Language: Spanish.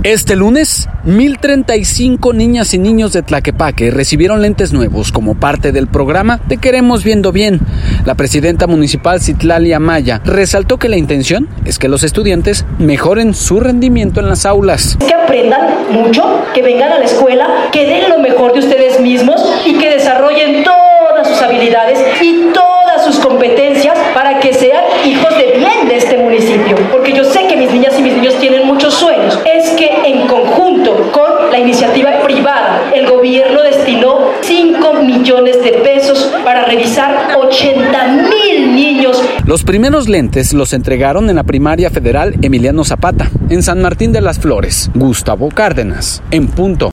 Este lunes, 1,035 niñas y niños de Tlaquepaque recibieron lentes nuevos como parte del programa Te Queremos Viendo Bien. La presidenta municipal Citlali Amaya resaltó que la intención es que los estudiantes mejoren su rendimiento en las aulas. Que aprendan mucho, que vengan a la escuela, que den lo mejor de ustedes mismos y que desarrollen todas sus habilidades y todas sus competencias para que sean hijos de bien de este municipio. Porque yo sé que mis niñas y mis niños tienen muchos sueños. Es que en conjunto con la iniciativa privada, el gobierno destinó 5 millones de pesos para revisar 80,000 niños. Los primeros lentes los entregaron en la primaria federal Emiliano Zapata, en San Martín de las Flores. Gustavo Cárdenas, en punto.